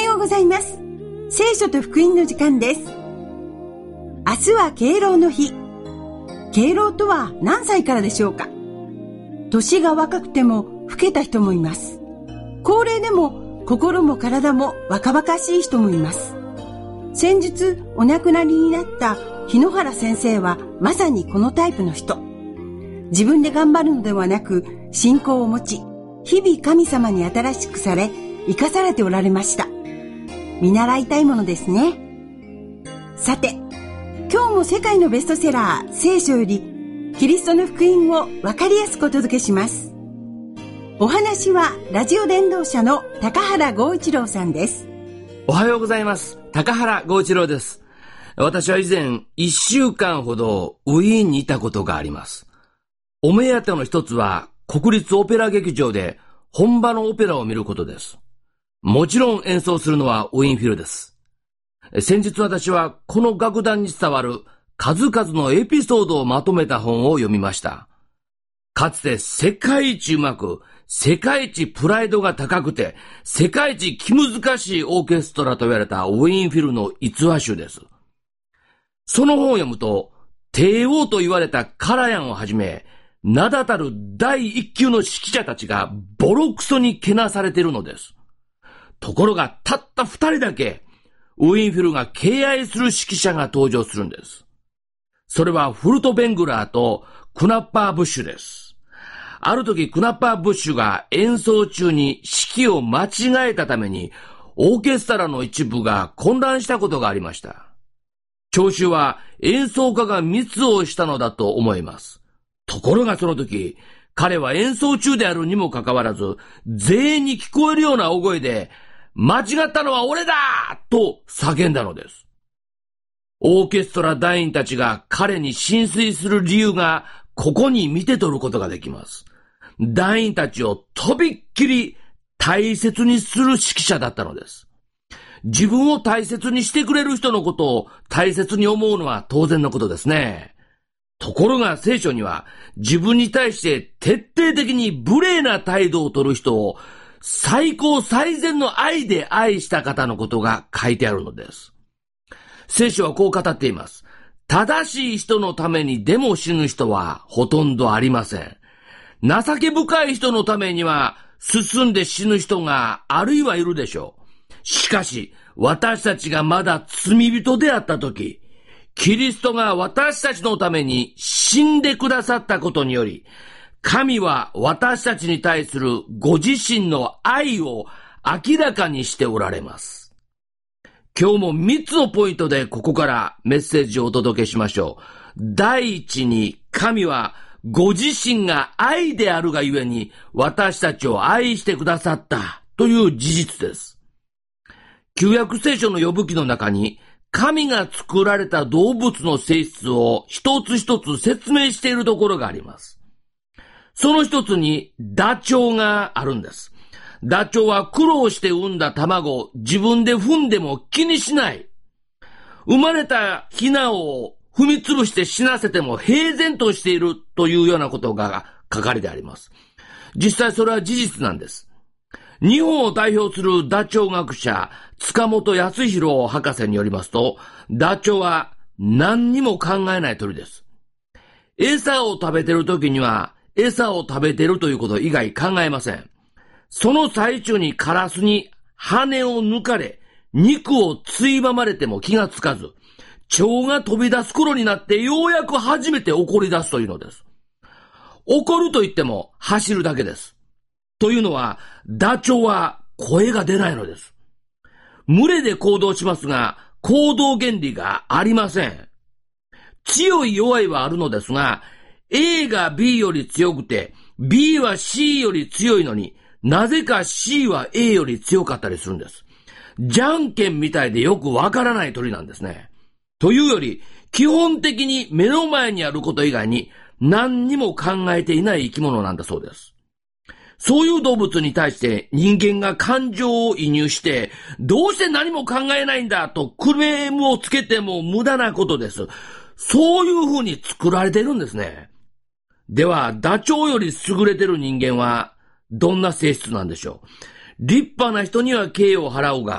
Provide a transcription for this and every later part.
ようございます。聖書と福音の時間です。明日は敬老の日。敬老とは何歳からでしょうか？年が若くても老けた人もいます。高齢でも心も体も若々しい人もいます。先日お亡くなりになった日野原先生はまさにこのタイプの人。自分で頑張るのではなく、信仰を持ち、日々神様に新しくされ、生かされておられました。見習いたいものですね。さて、今日も世界のベストセラー聖書よりキリストの福音を分かりやすくお届けします。お話はラジオ伝道者の高原剛一郎さんです。 おはようございます。高原剛一郎です。私は以前1週間ほどウィーンにいたことがあります。お目当ての一つは国立オペラ劇場で本場のオペラを見ることです。もちろん演奏するのはウィーンフィルです。先日私はこの楽団に伝わる数々のエピソードをまとめた本を読みました。かつて世界一うまく、世界一プライドが高くて、世界一気難しいオーケストラと言われたウィーンフィルの逸話集です。その本を読むと、帝王と言われたカラヤンをはじめ、名だたる第一級の指揮者たちがボロクソにけなされているのです。ところがたった二人だけウィーンフィルが敬愛する指揮者が登場するんです。それはフルト・ベングラーとクナッパー・ブッシュです。ある時クナッパー・ブッシュが演奏中に指揮を間違えたためにオーケストラの一部が混乱したことがありました。聴衆は演奏家がミスをしたのだと思います。ところがその時、彼は演奏中であるにもかかわらず、全員に聞こえるような大声で、間違ったのは俺だと叫んだのです。オーケストラ団員たちが彼に心酔する理由がここに見て取ることができます。団員たちをとびっきり大切にする指揮者だったのです。自分を大切にしてくれる人のことを大切に思うのは当然のことですね。ところが聖書には自分に対して徹底的に無礼な態度を取る人を最高最善の愛で愛した方のことが書いてあるのです。聖書はこう語っています。正しい人のためにでも死ぬ人はほとんどありません。情け深い人のためには進んで死ぬ人があるいはいるでしょう。しかし私たちがまだ罪人であったとき、キリストが私たちのために死んでくださったことにより、神は私たちに対するご自身の愛を明らかにしておられます。今日も3つのポイントでここからメッセージをお届けしましょう。第一に、神はご自身が愛であるがゆえに私たちを愛してくださったという事実です。旧約聖書の呼ぶ記の中に、神が作られた動物の性質を一つ一つ説明しているところがあります。その一つにダチョウがあるんです。ダチョウは苦労して産んだ卵を自分で踏んでも気にしない。生まれたヒナを踏みつぶして死なせても平然としているというようなことが書かれてあります。実際それは事実なんです。日本を代表するダチョウ学者塚本康弘博士によりますと、ダチョウは何にも考えない鳥です。餌を食べてる時には餌を食べてるということ以外考えません。その最中にカラスに羽を抜かれ、肉をついばまれても気がつかず、蝶が飛び出す頃になってようやく初めて怒り出すというのです。怒ると言っても走るだけです。というのは、ダチョウは声が出ないのです。群れで行動しますが、行動原理がありません。強い弱いはあるのですが、A が B より強くて、B は C より強いのに、なぜか C は A より強かったりするんです。じゃんけんみたいでよくわからない鳥なんですね。というより、基本的に目の前にあること以外に何にも考えていない生き物なんだそうです。そういう動物に対して人間が感情を移入して、どうして何も考えないんだとクレームをつけても無駄なことです。そういう風に作られているんですね。では、ダチョウより優れてる人間はどんな性質なんでしょう。立派な人には敬意を払うが、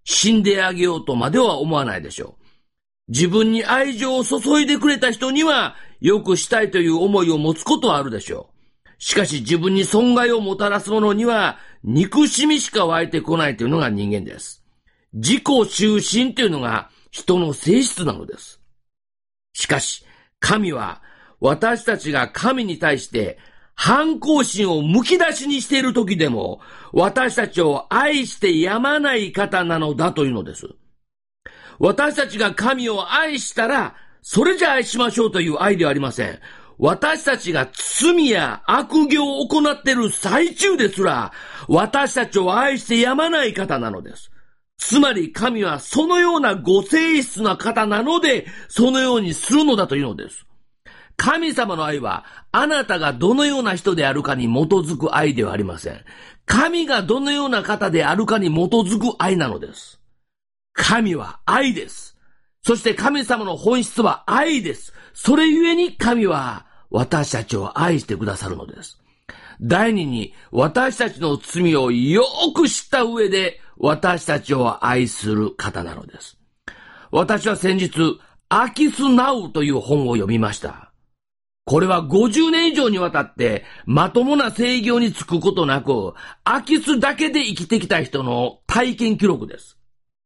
死んであげようとまでは思わないでしょう。自分に愛情を注いでくれた人には良くしたいという思いを持つことはあるでしょう。しかし自分に損害をもたらす者には憎しみしか湧いてこないというのが人間です。自己中心というのが人の性質なのです。しかし神は私たちが神に対して反抗心をむき出しにしている時でも私たちを愛してやまない方なのだというのです。私たちが神を愛したらそれじゃ愛しましょうという愛ではありません。私たちが罪や悪行を行っている最中ですら私たちを愛してやまない方なのです。つまり神はそのようなご性質な方なのでそのようにするのだというのです。神様の愛はあなたがどのような人であるかに基づく愛ではありません。神がどのような方であるかに基づく愛なのです。神は愛です。そして神様の本質は愛です。それゆえに神は私たちを愛してくださるのです。第二に私たちの罪をよく知った上で私たちを愛する方なのです。私は先日アキスナウという本を読みました。これは50年以上にわたってまともな制御につくことなく、空き巣だけで生きてきた人の体験記録です。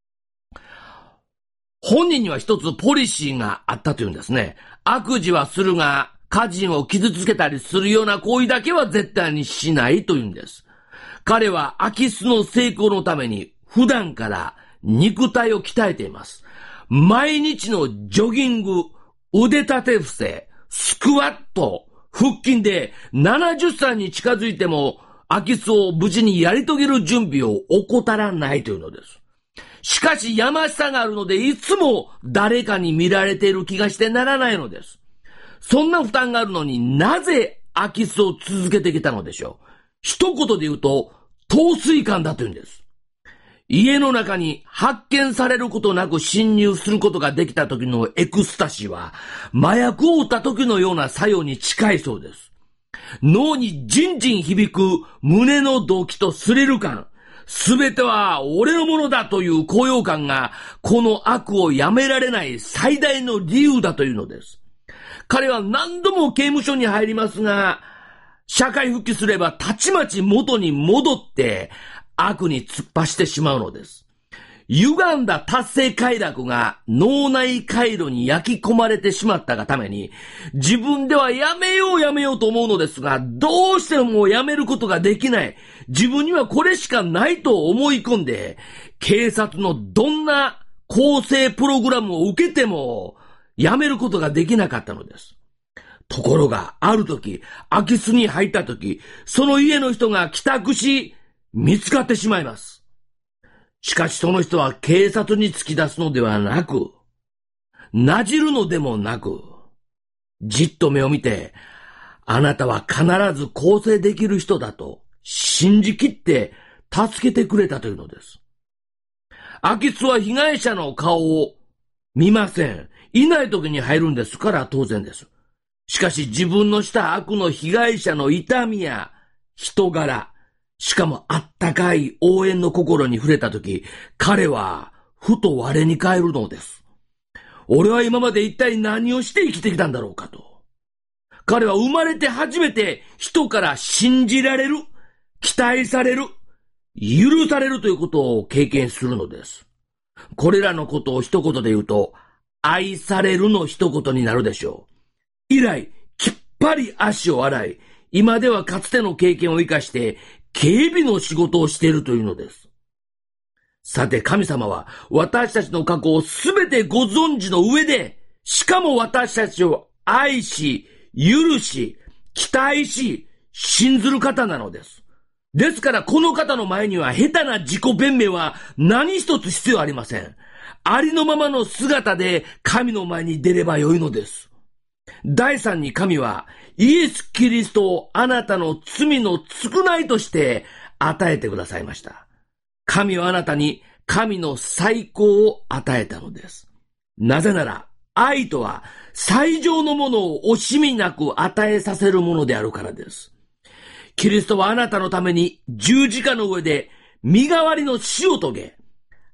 本人には一つポリシーがあったというんですね。悪事はするが、家人を傷つけたりするような行為だけは絶対にしないというんです。彼は空き巣の成功のために普段から肉体を鍛えています。毎日のジョギング、腕立て伏せ、スクワット、腹筋で70歳に近づいても空き巣を無事にやり遂げる準備を怠らないというのです。しかしやましさがあるのでいつも誰かに見られている気がしてならないのです。そんな負担があるのになぜ空き巣を続けてきたのでしょう。一言で言うと陶酔感だというんです。家の中に発見されることなく侵入することができた時のエクスタシーは麻薬を打った時のような作用に近いそうです。脳にじんじん響く胸の動悸とスリル感、すべては俺のものだという高揚感がこの悪をやめられない最大の理由だというのです。彼は何度も刑務所に入りますが、社会復帰すればたちまち元に戻って悪に突っ走ってしまうのです。歪んだ達成快楽が脳内回路に焼き込まれてしまったがために、自分ではやめようと思うのですが、どうしてもやめることができない。自分にはこれしかないと思い込んで、警察のどんな更生プログラムを受けても、やめることができなかったのです。ところが、ある時、空き巣に入った時、その家の人が帰宅し、見つかってしまいます。しかしその人は警察に突き出すのではなく、なじるのでもなく、じっと目を見て、あなたは必ず更生できる人だと信じきって助けてくれたというのです。空き巣は被害者の顔を見ません。いない時に入るんですから当然です。しかし自分のした悪の被害者の痛みや人柄、しかもあったかい応援の心に触れたとき、彼はふと我に返るのです。俺は今まで一体何をして生きてきたんだろうかと。彼は生まれて初めて人から信じられる、期待される、許されるということを経験するのです。これらのことを一言で言うと、愛されるの一言になるでしょう。以来、きっぱり足を洗い、今ではかつての経験を生かして、警備の仕事をしているというのです。さて神様は私たちの過去をすべてご存知の上で、しかも私たちを愛し、許し、期待し、信ずる方なのです。ですからこの方の前には下手な自己弁明は何一つ必要ありません。ありのままの姿で神の前に出ればよいのです。第三に神はイエス・キリストをあなたの罪の償いとして与えてくださいました。神はあなたに神の最高を与えたのです。なぜなら愛とは最上のものを惜しみなく与えさせるものであるからです。キリストはあなたのために十字架の上で身代わりの死を遂げ、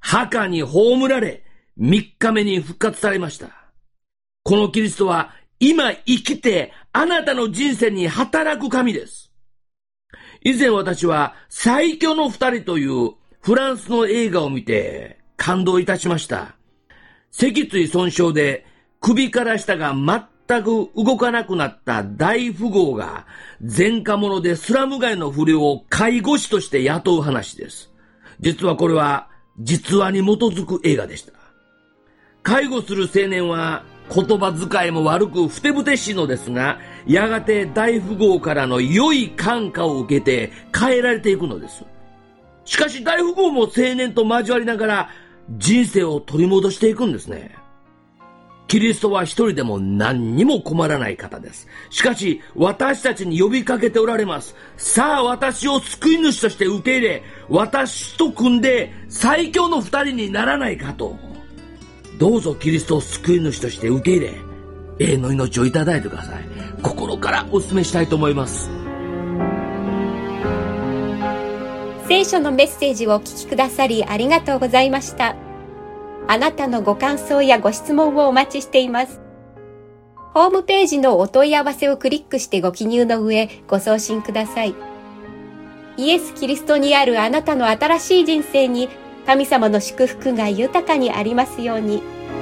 墓に葬られ、3日目に復活されました。このキリストは今生きてあなたの人生に働く神です。以前私は最強の二人というフランスの映画を見て感動いたしました。脊椎損傷で首から下が全く動かなくなった大富豪が前科者でスラム街の不良を介護士として雇う話です。実はこれは実話に基づく映画でした。介護する青年は言葉遣いも悪くふてぶてしいのですが、やがて大富豪からの良い感化を受けて変えられていくのです。しかし大富豪も青年と交わりながら人生を取り戻していくんですね。キリストは一人でも何にも困らない方です。しかし私たちに呼びかけておられます。さあ私を救い主として受け入れ、私と組んで最強の二人にならないかと。どうぞキリストを救い主として受け入れ、永遠の命をいただいてください。心からお勧めしたいと思います。 聖書のメッセージをお聞きくださりありがとうございました。あなたのご感想やご質問をお待ちしています。ホームページのお問い合わせをクリックしてご記入の上、ご送信ください。イエス・キリストにあるあなたの新しい人生に神様の祝福が豊かにありますように。